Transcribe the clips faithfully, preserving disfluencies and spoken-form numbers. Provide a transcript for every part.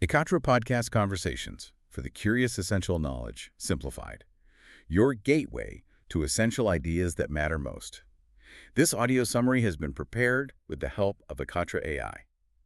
Ekatra Podcast Conversations for the Curious Essential Knowledge, Simplified. Your gateway to essential ideas that matter most. This audio summary has been prepared with the help of Ekatra A I.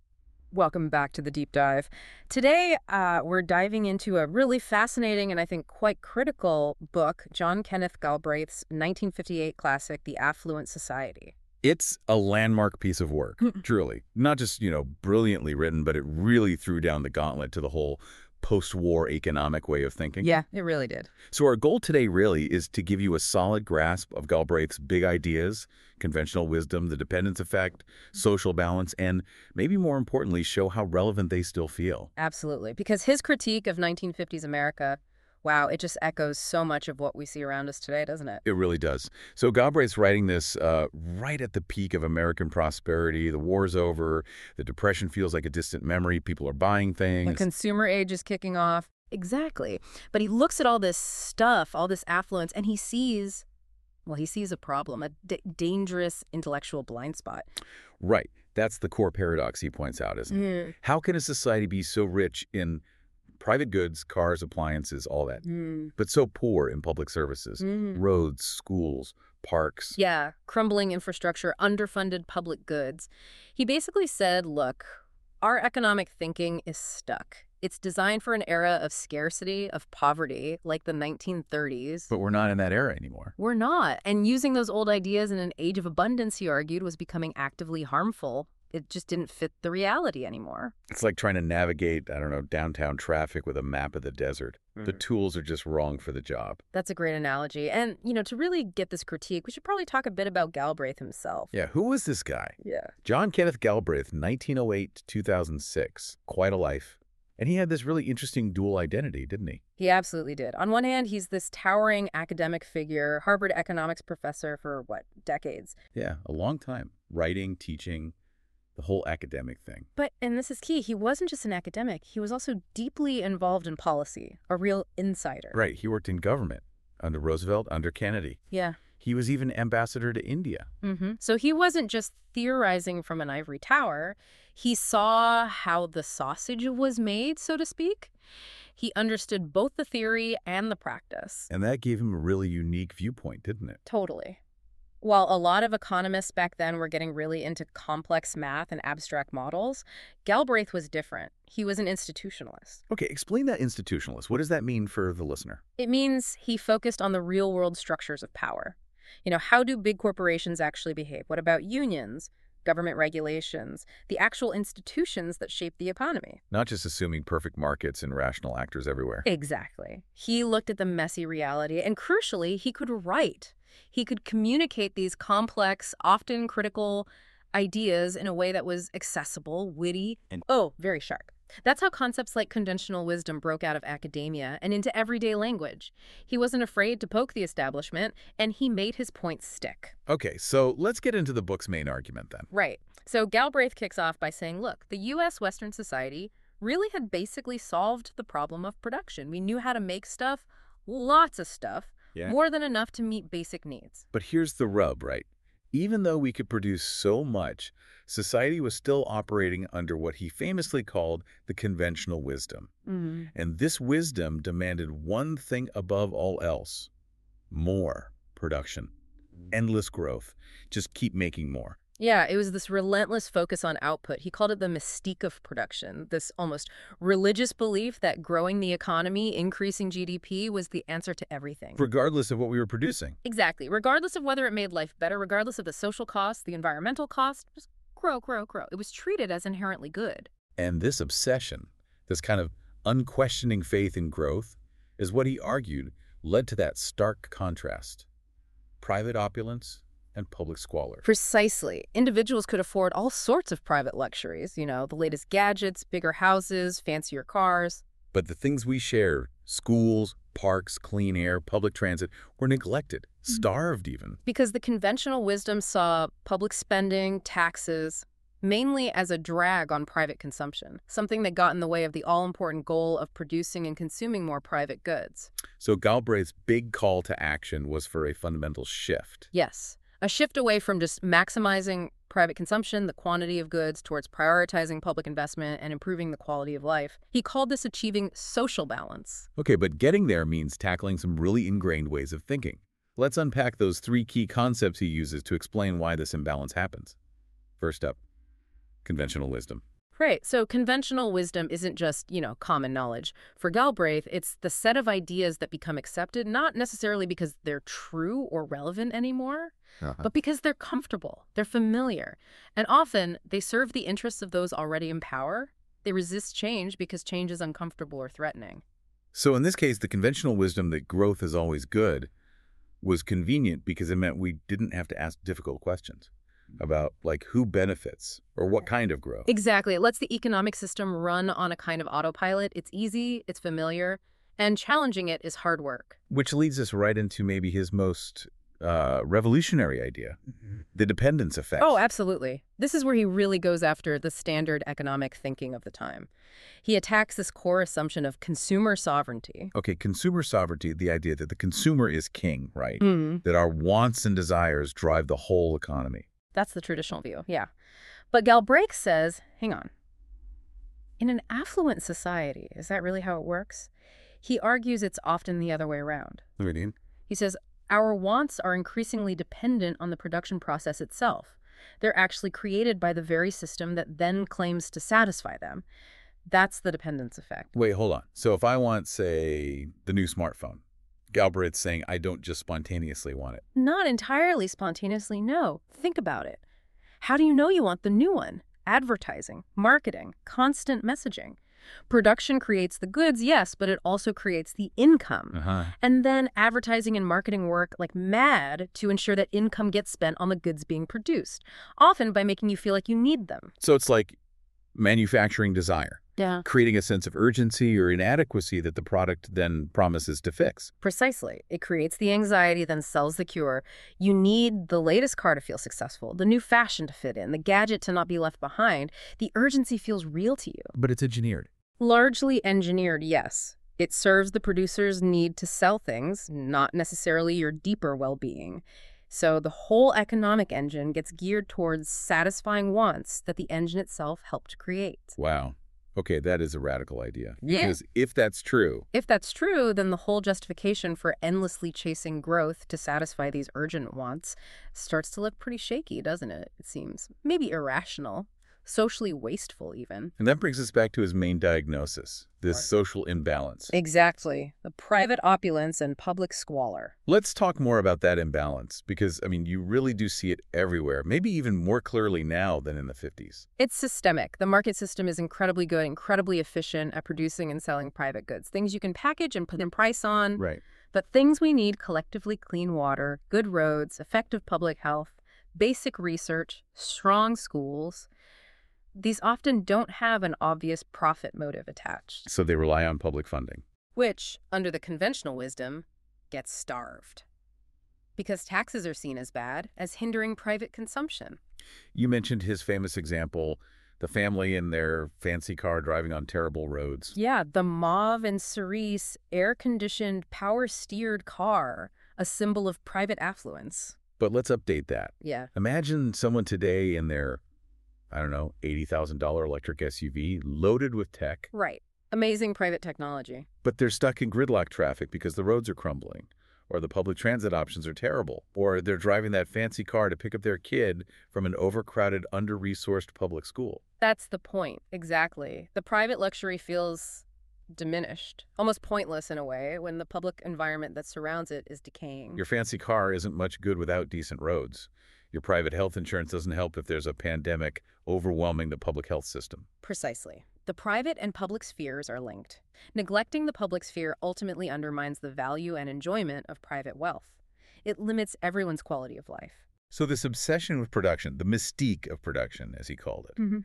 Welcome back to the deep dive. Today, uh, we're diving into a really fascinating and I think quite critical book, John Kenneth Galbraith's nineteen fifty-eight classic, The Affluent Society. It's a landmark piece of work, truly. Not just, you know, brilliantly written, but it really threw down the gauntlet to the whole post-war economic way of thinking. Yeah, it really did. So our goal today really is to give you a solid grasp of Galbraith's big ideas, conventional wisdom, the dependence effect, social balance, and maybe more importantly, show how relevant they still feel. Absolutely. Because his critique of nineteen fifties America, wow, it just echoes so much of what we see around us today, doesn't it? It really does. So Galbraith's writing this uh, right at the peak of American prosperity. The war's over. The Depression feels like a distant memory. People are buying things. The consumer age is kicking off. Exactly. But he looks at all this stuff, all this affluence, and he sees, well, he sees a problem, a d dangerous intellectual blind spot. Right. That's the core paradox he points out, isn't it? Mm. How can a society be so rich in private goods, cars, appliances, all that, Mm. but so poor in public services, Mm. roads, schools, parks? Yeah, crumbling infrastructure, underfunded public goods. He basically said, look, our economic thinking is stuck. It's designed for an era of scarcity, of poverty, like the nineteen thirties. But we're not in that era anymore. We're not. And using those old ideas in an age of abundance, he argued, was becoming actively harmful. It just didn't fit the reality anymore. It's like trying to navigate, I don't know, downtown traffic with a map of the desert. Mm. The tools are just wrong for the job. That's a great analogy. And, you know, to really get this critique, we should probably talk a bit about Galbraith himself. Yeah, who was this guy? Yeah. John Kenneth Galbraith, nineteen oh eight to two thousand six. Quite a life. And he had this really interesting dual identity, didn't he? He absolutely did. On one hand, he's this towering academic figure, Harvard economics professor for, what, decades. Yeah, a long time. Writing, teaching, the whole academic thing. But, and this is key, he wasn't just an academic. He was also deeply involved in policy, a real insider. Right, he worked in government under Roosevelt, under Kennedy. Yeah. He was even ambassador to India. Mm-hmm. So he wasn't just theorizing from an ivory tower. He saw how the sausage was made, so to speak. He understood both the theory and the practice. And that gave him a really unique viewpoint, didn't it? Totally. While a lot of economists back then were getting really into complex math and abstract models, Galbraith was different. He was an institutionalist. Okay, explain that institutionalist. What does that mean for the listener? It means he focused on the real-world structures of power. You know, how do big corporations actually behave? What about unions, government regulations, the actual institutions that shape the economy? Not just assuming perfect markets and rational actors everywhere. Exactly. He looked at the messy reality, and crucially, he could write. He could communicate these complex, often critical ideas in a way that was accessible, witty, and, oh, very sharp. That's how concepts like conventional wisdom broke out of academia and into everyday language. He wasn't afraid to poke the establishment, and he made his points stick. Okay, so let's get into the book's main argument then. Right. So Galbraith kicks off by saying, look, the U S Western society really had basically solved the problem of production. We knew how to make stuff, lots of stuff, Yeah. more than enough to meet basic needs. But here's the rub, right? Even though we could produce so much, society was still operating under what he famously called the conventional wisdom. Mm-hmm. And this wisdom demanded one thing above all else: more production, endless growth. Just keep making more. Yeah, it was this relentless focus on output. He called it the mystique of production, this almost religious belief that growing the economy, increasing G D P was the answer to everything. Regardless of what we were producing. Exactly. Regardless of whether it made life better, regardless of the social cost, the environmental cost, just grow, grow, grow. It was treated as inherently good. And this obsession, this kind of unquestioning faith in growth, is what he argued led to that stark contrast: private opulence and public squalor. Precisely. Individuals could afford all sorts of private luxuries, you know, the latest gadgets, bigger houses, fancier cars. But the things we share, schools, parks, clean air, public transit, were neglected, starved even. Because the conventional wisdom saw public spending, taxes, mainly as a drag on private consumption, something that got in the way of the all-important goal of producing and consuming more private goods. So Galbraith's big call to action was for a fundamental shift. Yes. A shift away from just maximizing private consumption, the quantity of goods, towards prioritizing public investment and improving the quality of life. He called this achieving social balance. Okay, but getting there means tackling some really ingrained ways of thinking. Let's unpack those three key concepts he uses to explain why this imbalance happens. First up, conventional wisdom. Right. So conventional wisdom isn't just, you know, common knowledge. For Galbraith, it's the set of ideas that become accepted, not necessarily because they're true or relevant anymore, Uh-huh. but because they're comfortable, they're familiar. And often, they serve the interests of those already in power. They resist change because change is uncomfortable or threatening. So in this case, the conventional wisdom that growth is always good was convenient because it meant we didn't have to ask difficult questions about, like, who benefits or what kind of growth. Exactly. It lets the economic system run on a kind of autopilot. It's easy, it's familiar, and challenging it is hard work. Which leads us right into maybe his most uh, revolutionary idea, the dependence effect. Oh, absolutely. This is where he really goes after the standard economic thinking of the time. He attacks this core assumption of consumer sovereignty. Okay, consumer sovereignty, the idea that the consumer is king, right? Mm. That our wants and desires drive the whole economy. That's the traditional view, yeah. But Galbraith says, hang on. In an affluent society, is that really how it works? He argues it's often the other way around. What do you mean? He says, our wants are increasingly dependent on the production process itself. They're actually created by the very system that then claims to satisfy them. That's the dependence effect. Wait, hold on. So if I want, say, the new smartphone, Galbraith's saying I don't just spontaneously want it. Not entirely spontaneously, no. Think about it. How do you know you want the new one? Advertising, marketing, constant messaging. Production creates the goods, yes, but it also creates the income. Uh-huh. And then advertising and marketing work like mad to ensure that income gets spent on the goods being produced, often by making you feel like you need them. So it's like manufacturing desire, Yeah. creating a sense of urgency or inadequacy that the product then promises to fix. Precisely. It creates the anxiety, then sells the cure. You need the latest car to feel successful, the new fashion to fit in, the gadget to not be left behind. The urgency feels real to you. But it's engineered. Largely engineered, yes. It serves the producer's need to sell things, not necessarily your deeper well-being. So the whole economic engine gets geared towards satisfying wants that the engine itself helped create. Wow. Okay, that is a radical idea. Yeah. Because if that's true, If that's true, then the whole justification for endlessly chasing growth to satisfy these urgent wants starts to look pretty shaky, doesn't it? It seems. Maybe irrational. Socially wasteful, even. and that brings us back to his main diagnosis, this Right. social imbalance. Exactly. The private opulence and public squalor. Let's talk more about that imbalance because, I mean, you really do see it everywhere, maybe even more clearly now than in the fifties. It's systemic. The market system is incredibly good, incredibly efficient at producing and selling private goods. Things you can package and put a price on. Right. But things we need collectively: clean water, good roads, effective public health, basic research, strong schools. These often don't have an obvious profit motive attached, So they rely on public funding. which, under the conventional wisdom, gets starved. Because taxes are seen as bad, as hindering private consumption. You mentioned his famous example, the family in their fancy car driving on terrible roads. Yeah, the mauve and cerise, air-conditioned, power-steered car, a symbol of private affluence. But let's update that. Yeah. Imagine someone today in their, I don't know, eighty thousand dollar electric S U V loaded with tech, Right. Amazing private technology. but they're stuck in gridlock traffic because the roads are crumbling, or the public transit options are terrible, or they're driving that fancy car to pick up their kid from an overcrowded, under-resourced public school. That's the point, exactly. The private luxury feels diminished, almost pointless in a way, when the public environment that surrounds it is decaying. Your fancy car isn't much good without decent roads. Your private health insurance doesn't help if there's a pandemic overwhelming the public health system. Precisely. The private and public spheres are linked. Neglecting the public sphere ultimately undermines the value and enjoyment of private wealth. It limits everyone's quality of life. So this obsession with production, the mystique of production, as he called it, Mm-hmm.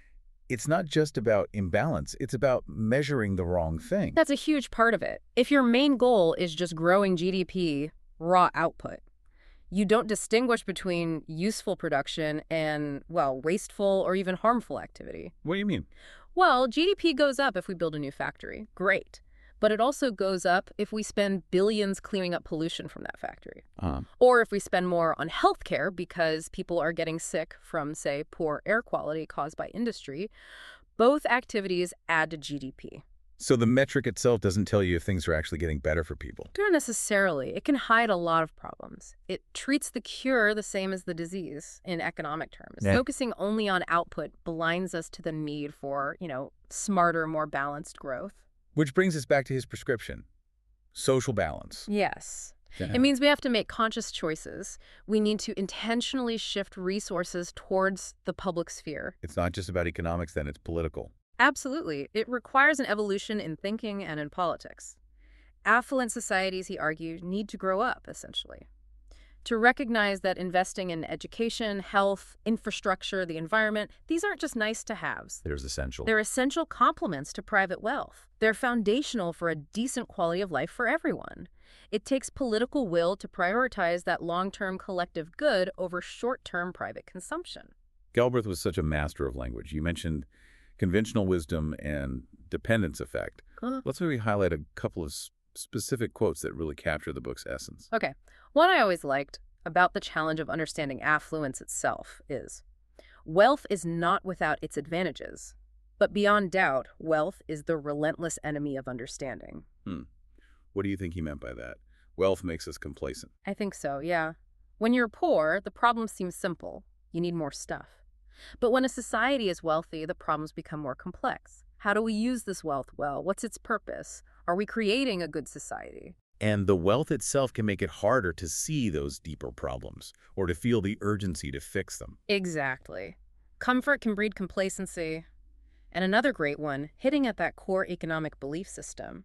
it's not just about imbalance, it's about measuring the wrong thing. That's a huge part of it. If your main goal is just growing G D P, raw output, you don't distinguish between useful production and, well, wasteful or even harmful activity. What do you mean? Well, G D P goes up if we build a new factory. Great. but it also goes up if we spend billions clearing up pollution from that factory. Um, Or if we spend more on healthcare because people are getting sick from, say, poor air quality caused by industry. Both activities add to G D P. so the metric itself doesn't tell you if things are actually getting better for people. Not necessarily. It can hide a lot of problems. It treats the cure the same as the disease in economic terms. Yeah. Focusing only on output blinds us to the need for, you know, smarter, more balanced growth. Which brings us back to his prescription. Social balance. Yes. Yeah. It means we have to make conscious choices. We need to intentionally shift resources towards the public sphere. It's not just about economics, then, it's political. Absolutely. It requires an evolution in thinking and in politics. Affluent societies, he argued, need to grow up, essentially. To recognize that investing in education, health, infrastructure, the environment, these aren't just nice-to-haves. There's essential. They're essential complements to private wealth. They're foundational for a decent quality of life for everyone. It takes political will to prioritize that long-term collective good over short-term private consumption. Galbraith was such a master of language. You mentioned conventional wisdom and dependence effect. Huh. Let's maybe highlight a couple of s- specific quotes that really capture the book's essence. Okay. One I always liked about the challenge of understanding affluence itself is, wealth is not without its advantages, but beyond doubt, wealth is the relentless enemy of understanding. Hmm. What do you think he meant by that? Wealth makes us complacent. I think so, yeah. When you're poor, the problem seems simple. You need more stuff. But when a society is wealthy, the problems become more complex. How do we use this wealth well? What's its purpose? Are we creating a good society? And the wealth itself can make it harder to see those deeper problems or to feel the urgency to fix them. Exactly. Comfort can breed complacency. And another great one, hitting at that core economic belief system.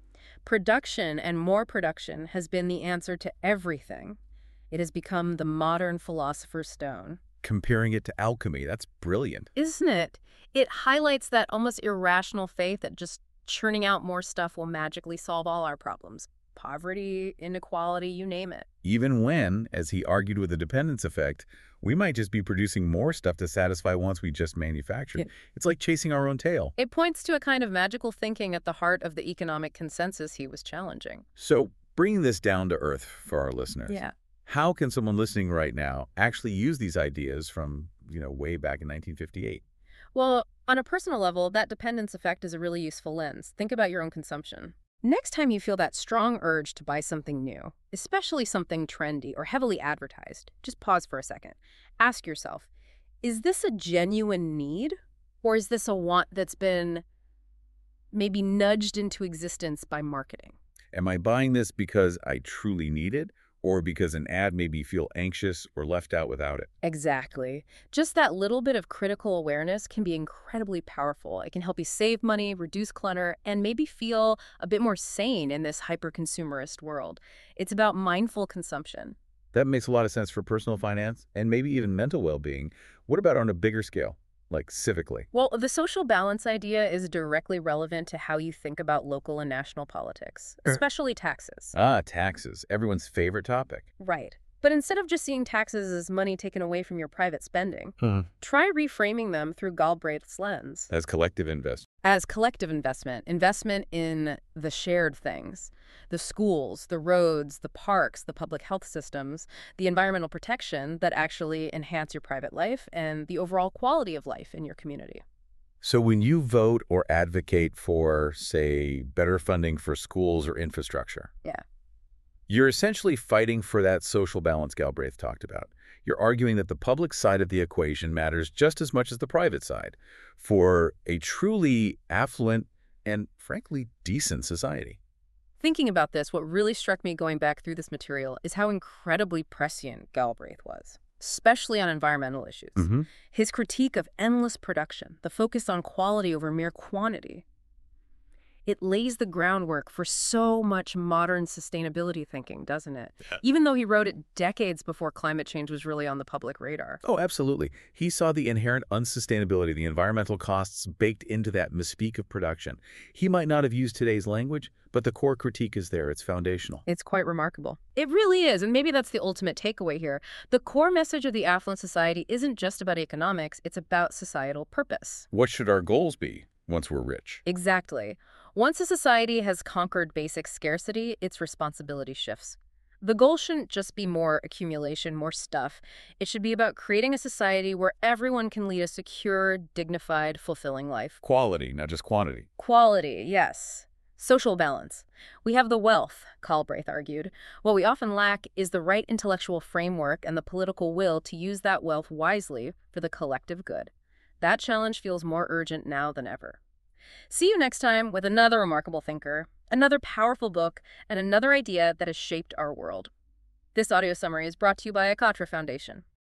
Production and more production has been the answer to everything. It has become the modern philosopher's stone. Comparing it to alchemy, that's brilliant. Isn't it? It highlights that almost irrational faith that just churning out more stuff will magically solve all our problems. Poverty, inequality, you name it. Even when, as he argued with the dependence effect, we might just be producing more stuff to satisfy wants we just manufactured. Yeah. It's like chasing our own tail. It points to a kind of magical thinking at the heart of the economic consensus he was challenging. So bringing this down to earth for our listeners. Yeah. How can someone listening right now actually use these ideas from, you know, way back in nineteen fifty-eight? Well, on a personal level, that dependence effect is a really useful lens. Think about your own consumption. Next time you feel that strong urge to buy something new, especially something trendy or heavily advertised, just pause for a second. Ask yourself, is this a genuine need? Or is this a want that's been maybe nudged into existence by marketing? Am I buying this because I truly need it, or because an ad made me feel anxious or left out without it? Exactly. Just that little bit of critical awareness can be incredibly powerful. It can help you save money, reduce clutter, and maybe feel a bit more sane in this hyper-consumerist world. It's about mindful consumption. That makes a lot of sense for personal finance and maybe even mental well-being. What about on a bigger scale, like civically? Well, the social balance idea is directly relevant to how you think about local and national politics, Er. especially taxes. Ah, taxes, everyone's favorite topic. Right. But instead of just seeing taxes as money taken away from your private spending, try reframing them through Galbraith's lens. As collective investment. As collective investment, investment in the shared things, the schools, the roads, the parks, the public health systems, the environmental protection that actually enhance your private life and the overall quality of life in your community. So when you vote or advocate for, say, better funding for schools or infrastructure, Yeah. you're essentially fighting for that social balance Galbraith talked about. You're arguing that the public side of the equation matters just as much as the private side for a truly affluent and, frankly, decent society. Thinking about this, what really struck me going back through this material is how incredibly prescient Galbraith was, especially on environmental issues. Mm-hmm. His critique of endless production, the focus on quality over mere quantity, it lays the groundwork for so much modern sustainability thinking, doesn't it? Yeah. Even though he wrote it decades before climate change was really on the public radar. Oh, absolutely. He saw the inherent unsustainability, the environmental costs baked into that mystique of production. He might not have used today's language, but the core critique is there. It's foundational. It's quite remarkable. It really is, and maybe that's the ultimate takeaway here. The core message of the Affluent Society isn't just about economics, it's about societal purpose. What should our goals be once we're rich? Exactly. Once a society has conquered basic scarcity, its responsibility shifts. The goal shouldn't just be more accumulation, more stuff. It should be about creating a society where everyone can lead a secure, dignified, fulfilling life. Quality, not just quantity. Quality, yes. Social balance. We have the wealth, Galbraith argued. What we often lack is the right intellectual framework and the political will to use that wealth wisely for the collective good. That challenge feels more urgent now than ever. See you next time with another remarkable thinker, another powerful book, and another idea that has shaped our world. This audio summary is brought to you by Akatra Foundation.